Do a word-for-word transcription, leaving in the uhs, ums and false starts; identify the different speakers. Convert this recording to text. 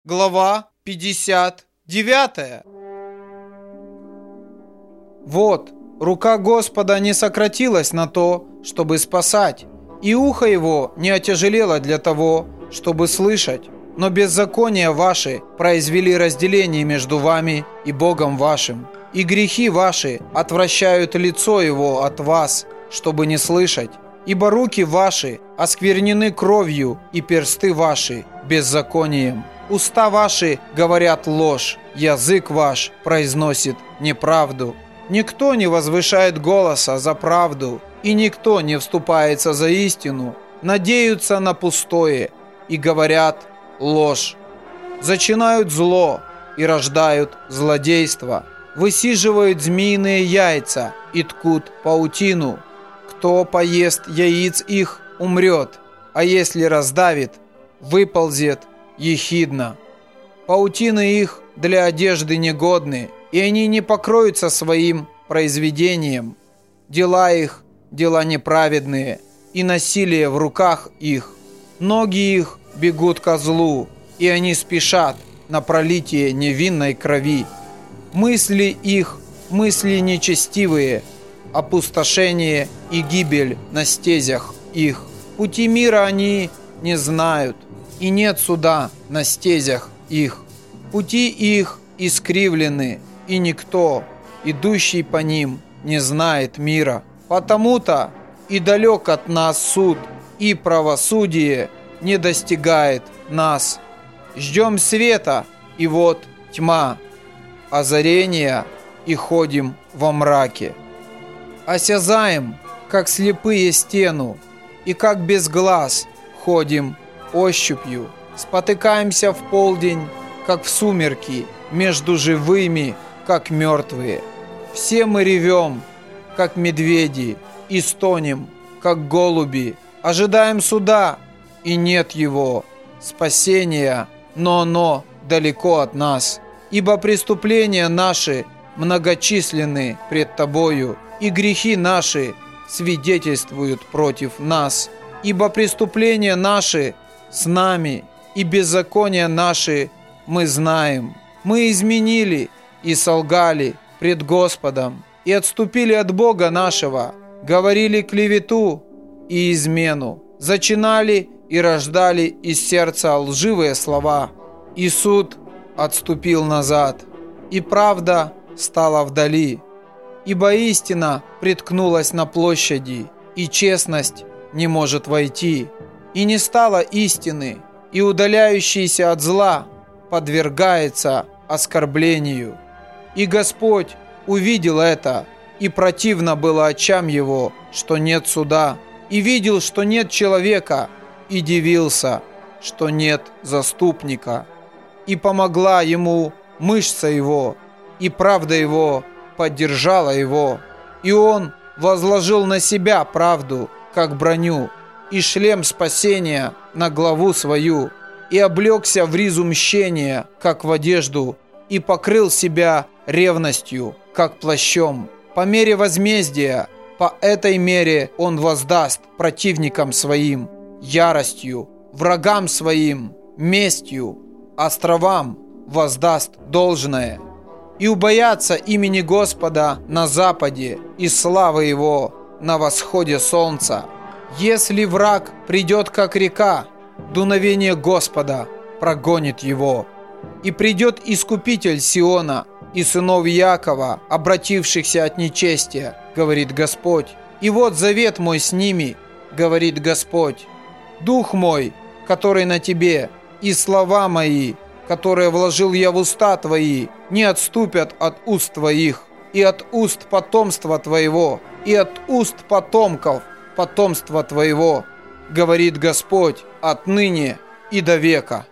Speaker 1: Глава пятьдесят девять. Вот, рука Господа не сократилась на то, чтобы спасать, и ухо его не отяжелело для того, чтобы слышать. Но беззакония ваши произвели разделение между вами и Богом вашим, и грехи ваши отвращают лицо его от вас, чтобы не слышать. Ибо руки ваши осквернены кровью, и персты ваши беззаконием. Уста ваши говорят ложь, язык ваш произносит неправду. Никто не возвышает голоса за правду, и никто не вступается за истину. Надеются на пустое и говорят ложь. Зачинают зло и рождают злодейство. Высиживают змеиные яйца и ткут паутину. Кто поест яиц их, умрет, а если раздавит, выползет ехидно. Паутины их для одежды негодны, и они не покроются своим произведением. Дела их – дела неправедные, и насилие в руках их. Ноги их бегут ко злу, и они спешат на пролитие невинной крови. Мысли их – мысли нечестивые, опустошение и гибель на стезях их. Пути мира они не знают, и нет суда на стезях их. Пути их искривлены, и никто, идущий по ним, не знает мира. Потому-то и далек от нас суд, и правосудие не достигает нас. Ждем света, и вот тьма, озарения, и ходим во мраке. Осязаем, как слепые стену, и как без глаз ходим ощупью. Спотыкаемся в полдень, как в сумерки, между живыми, как мертвые. Все мы ревем, как медведи, и стонем, как голуби. Ожидаем суда, и нет его, спасения, но оно далеко от нас. Ибо преступления наши многочисленны пред Тобою, и грехи наши свидетельствуют против нас. Ибо преступления наши с нами, и беззакония наши мы знаем. Мы изменили и солгали пред Господом, и отступили от Бога нашего, говорили клевету и измену, зачинали и рождали из сердца лживые слова. И суд отступил назад, и правда стала вдали. Ибо истина приткнулась на площади, и честность не может войти. И не стало истины, и удаляющийся от зла подвергается оскорблению. И Господь увидел это, и противно было очам его, что нет суда, и видел, что нет человека, и дивился, что нет заступника. И помогла ему мышца его, и правда его поддержала его, и он возложил на себя правду, как броню, и шлем спасения на главу свою, и облегся в ризу мщения, как в одежду, и покрыл себя ревностью, как плащом. По мере возмездия, по этой мере он воздаст противникам своим яростью, врагам своим местью, островам воздаст должное. И убоятся имени Господа на западе, и славы Его на восходе солнца. Если враг придет, как река, дуновение Господа прогонит его. И придет Искупитель Сиона и сынов Иакова, обратившихся от нечестия, говорит Господь. И вот завет мой с ними, говорит Господь. Дух мой, который на тебе, и слова мои, которые вложил я в уста твои, не отступят от уст твоих, и от уст потомства твоего, и от уст потомков потомства твоего, говорит Господь, отныне и до века.